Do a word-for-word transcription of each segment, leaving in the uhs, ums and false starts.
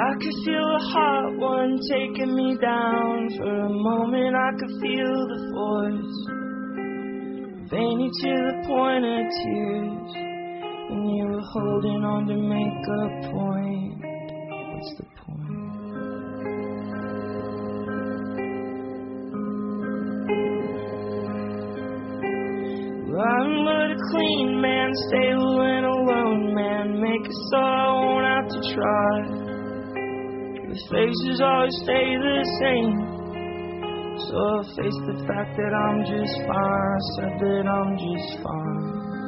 I could feel a hot one taking me down. For a moment I could feel the force, veiny to the point of tears. When you were holding on to make a point, what's the point? I'm but a clean man, stable and alone man. Make it so I won't have to try. The faces always stay the same, so I'll face the fact that I'm just fine. I said that I'm just fine.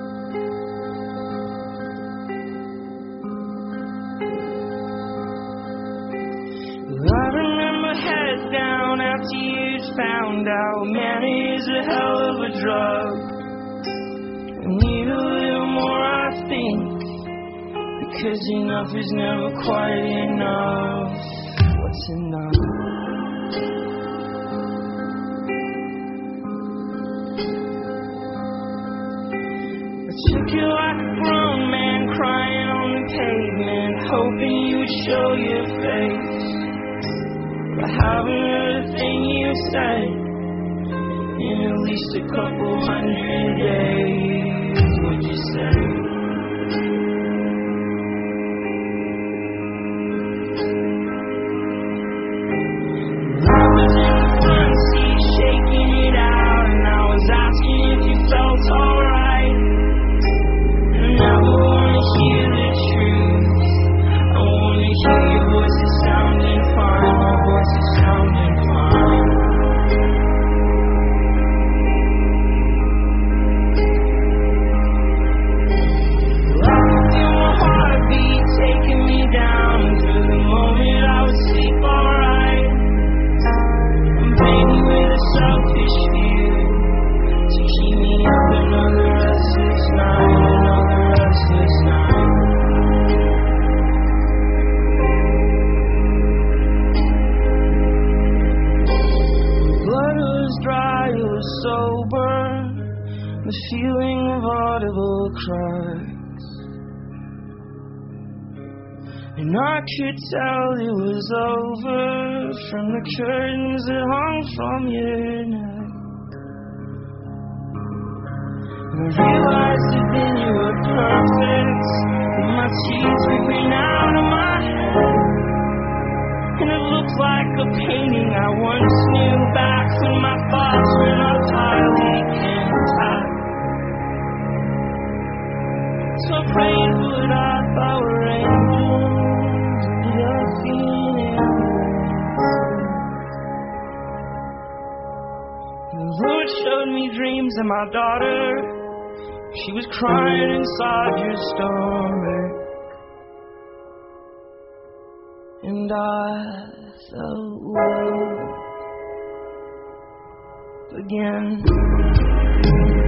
I remember head down after you'd found out. Man, it is a hell of a drug. I need a little more, I think, because enough is never quite enough. What's enough? I took you like a grown man crying on the pavement, hoping you would show your face. But I haven't heard a thing you said in at least a couple hundred days. What'd you say? I was in the front seat shaking it out, and I was asking if you felt alright. I never wanna hear the truth, I wanna hear your voices sounding fine. Your voices sounding fine. Taking me down. For the moment I would sleep alright. I'm painted with a selfish fear to keep me up another restless night. Another restless night. Blood was dry, it was sober. The feeling of audible cries. And I could tell it was over from the curtains that hung from your neck. And I realized that then you were perfect, and my teeth were green out of my head. And it looked like a painting I once knew, back when my thoughts were not entirely intact. So I prayed what I thought were angels. The Lord showed me dreams of my daughter. She was crying inside your stomach, and I felt love again.